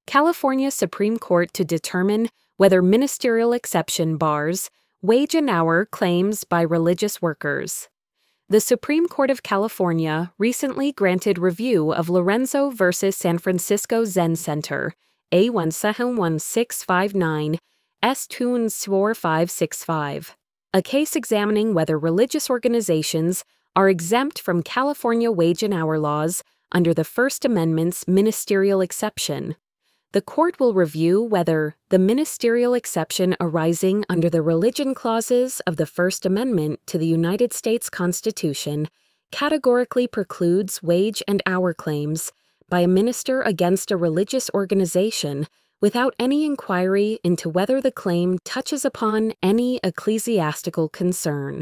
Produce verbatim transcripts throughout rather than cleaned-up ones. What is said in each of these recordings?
California Supreme Court to determine whether ministerial exception bars wage and hour claims by religious workers. The Supreme Court of California recently granted review of Lorenzo versus San Francisco Zen Center, A one seven one six five nine S two four five six five, a case examining whether religious organizations are exempt from California wage and hour laws under the First Amendment's ministerial exception. The court will review whether the ministerial exception arising under the religion clauses of the First Amendment to the United States Constitution categorically precludes wage and hour claims by a minister against a religious organization without any inquiry into whether the claim touches upon any ecclesiastical concern.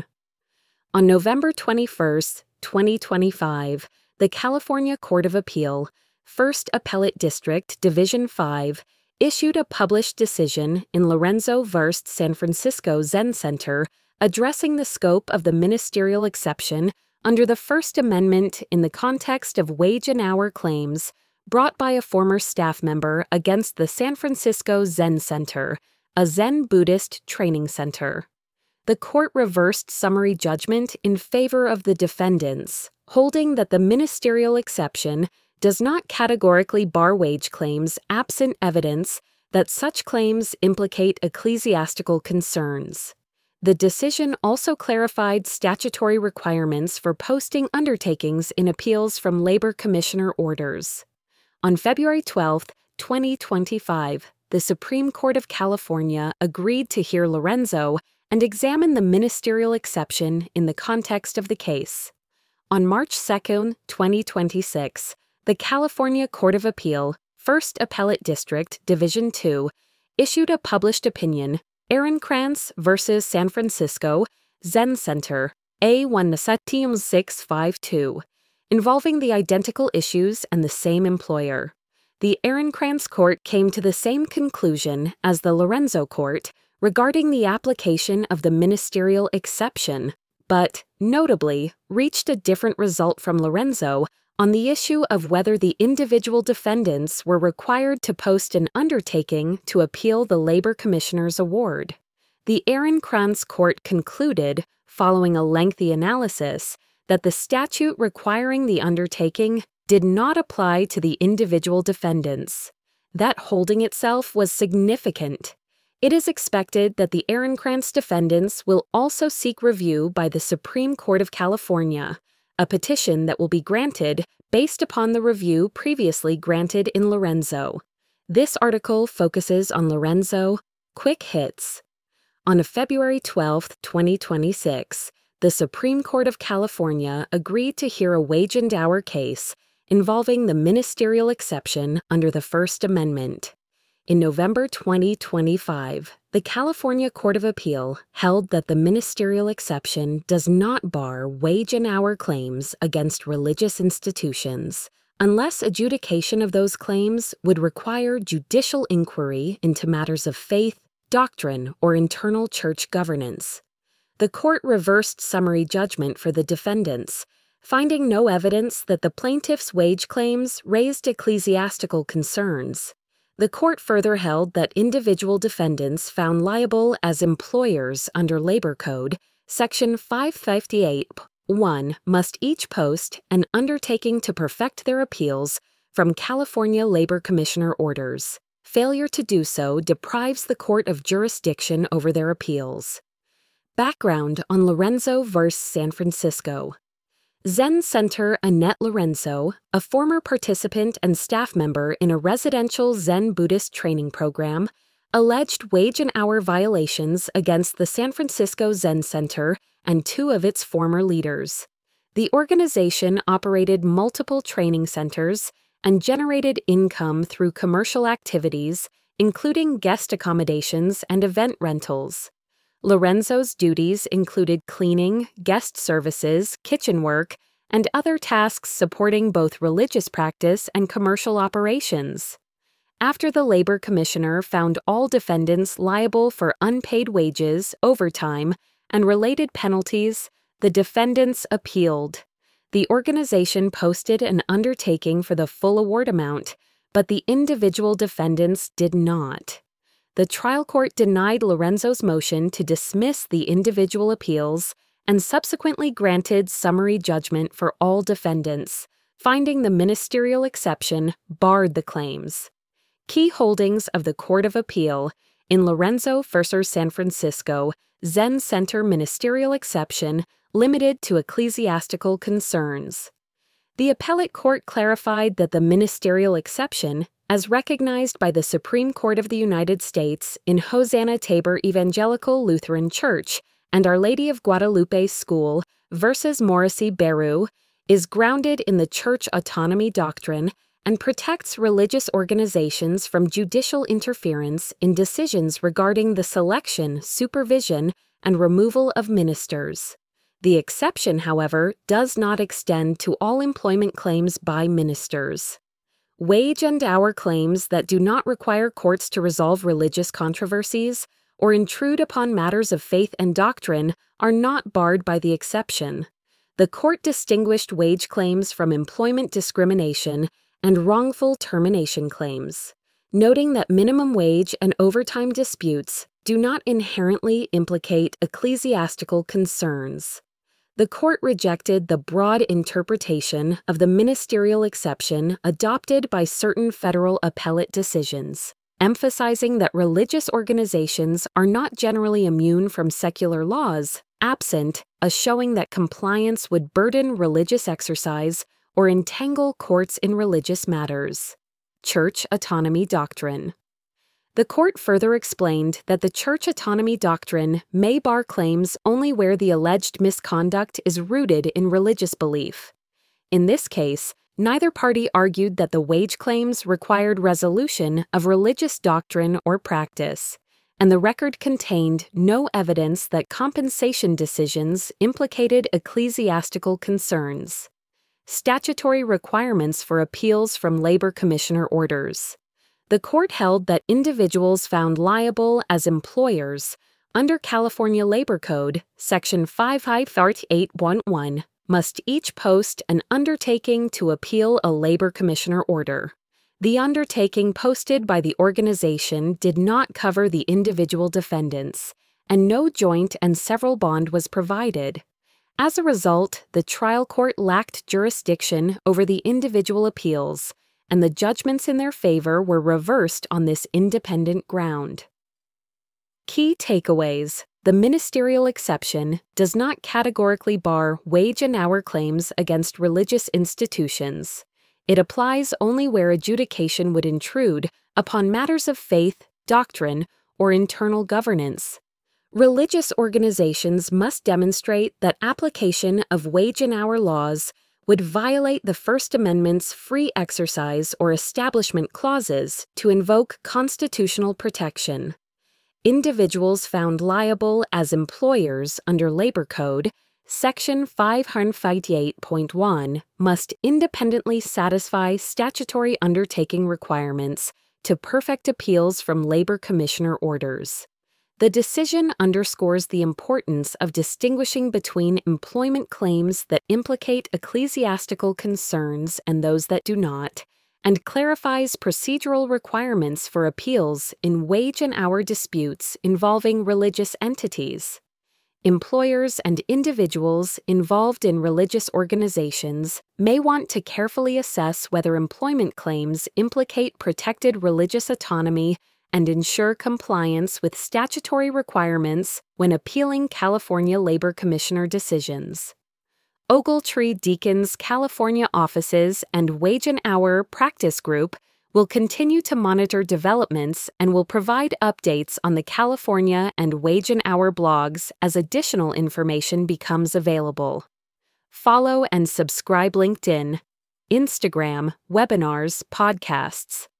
On November twenty-first, twenty twenty-five, the California Court of Appeal, First Appellate District, Division five, issued a published decision in Lorenzo versus San Francisco Zen Center addressing the scope of the ministerial exception under the First Amendment in the context of wage and hour claims brought by a former staff member against the San Francisco Zen Center, a Zen Buddhist training center. The court reversed summary judgment in favor of the defendants, holding that the ministerial exception does not categorically bar wage claims absent evidence that such claims implicate ecclesiastical concerns. The decision also clarified statutory requirements for posting undertakings in appeals from labor commissioner orders. On February twelfth, twenty twenty-five, the Supreme Court of California agreed to hear Lorenzo and examine the ministerial exception in the context of the case. On March second, twenty twenty-six, the California Court of Appeal, First Appellate District, Division two, issued a published opinion, Ehrenkrantz versus San Francisco Zen Center, A one seven six five two, involving the identical issues and the same employer. The Ehrenkrantz Court came to the same conclusion as the Lorenzo Court regarding the application of the ministerial exception, but, notably, reached a different result from Lorenzo on the issue of whether the individual defendants were required to post an undertaking to appeal the labor commissioner's award. The Ehrenkrantz Court concluded, following a lengthy analysis, that the statute requiring the undertaking did not apply to the individual defendants. That holding itself was significant. It is expected that the Ehrenkrantz defendants will also seek review by the Supreme Court of California, a petition that will be granted based upon the review previously granted in Lorenzo. This article focuses on Lorenzo. Quick hits. On February twelfth, twenty twenty-six, the Supreme Court of California agreed to hear a wage and hour case involving the ministerial exception under the First Amendment. In November twenty twenty-five, the California Court of Appeal held that the ministerial exception does not bar wage and hour claims against religious institutions, unless adjudication of those claims would require judicial inquiry into matters of faith, doctrine, or internal church governance. The court reversed summary judgment for the defendants, finding no evidence that the plaintiffs' wage claims raised ecclesiastical concerns. The court further held that individual defendants found liable as employers under Labor Code, Section five fifty-eight point one must each post an undertaking to perfect their appeals from California Labor Commissioner orders. Failure to do so deprives the court of jurisdiction over their appeals. Background on Lorenzo versus San Francisco. Zen Center Annette Lorenzo, a former participant and staff member in a residential Zen Buddhist training program, alleged wage and hour violations against the San Francisco Zen Center and two of its former leaders. The organization operated multiple training centers and generated income through commercial activities, including guest accommodations and event rentals. Lorenzo's duties included cleaning, guest services, kitchen work, and other tasks supporting both religious practice and commercial operations. After the Labor Commissioner found all defendants liable for unpaid wages, overtime, and related penalties, the defendants appealed. The organization posted an undertaking for the full award amount, but the individual defendants did not. The trial court denied Lorenzo's motion to dismiss the individual appeals and subsequently granted summary judgment for all defendants, finding the ministerial exception barred the claims. Key holdings of the Court of Appeal in Lorenzo versus San Francisco, Zen Center ministerial exception limited to ecclesiastical concerns. The appellate court clarified that the ministerial exception, as recognized by the Supreme Court of the United States in Hosanna Tabor Evangelical Lutheran Church and Our Lady of Guadalupe School versus Morrissey Beru, is grounded in the church autonomy doctrine and protects religious organizations from judicial interference in decisions regarding the selection, supervision, and removal of ministers. The exception, however, does not extend to all employment claims by ministers. Wage and hour claims that do not require courts to resolve religious controversies or intrude upon matters of faith and doctrine are not barred by the exception. The court distinguished wage claims from employment discrimination and wrongful termination claims, noting that minimum wage and overtime disputes do not inherently implicate ecclesiastical concerns. The court rejected the broad interpretation of the ministerial exception adopted by certain federal appellate decisions, emphasizing that religious organizations are not generally immune from secular laws, absent a showing that compliance would burden religious exercise or entangle courts in religious matters. Church autonomy doctrine. The court further explained that the church autonomy doctrine may bar claims only where the alleged misconduct is rooted in religious belief. In this case, neither party argued that the wage claims required resolution of religious doctrine or practice, and the record contained no evidence that compensation decisions implicated ecclesiastical concerns. Statutory requirements for appeals from labor commissioner orders. The court held that individuals found liable as employers under California Labor Code, Section five five eight one one, must each post an undertaking to appeal a labor commissioner order. The undertaking posted by the organization did not cover the individual defendants, and no joint and several bond was provided. As a result, the trial court lacked jurisdiction over the individual appeals, and the judgments in their favor were reversed on this independent ground. Key takeaways: the ministerial exception does not categorically bar wage and hour claims against religious institutions. It applies only where adjudication would intrude upon matters of faith, doctrine, or internal governance. Religious organizations must demonstrate that application of wage and hour laws would violate the First Amendment's free exercise or establishment clauses to invoke constitutional protection. Individuals found liable as employers under Labor Code, Section five eight point one, must independently satisfy statutory undertaking requirements to perfect appeals from labor commissioner orders. The decision underscores the importance of distinguishing between employment claims that implicate ecclesiastical concerns and those that do not, and clarifies procedural requirements for appeals in wage and hour disputes involving religious entities. Employers and individuals involved in religious organizations may want to carefully assess whether employment claims implicate protected religious autonomy and ensure compliance with statutory requirements when appealing California Labor Commissioner decisions. Ogletree Deacon's California offices and Wage and Hour Practice Group will continue to monitor developments and will provide updates on the California and Wage and Hour blogs as additional information becomes available. Follow and subscribe LinkedIn, Instagram, webinars, podcasts.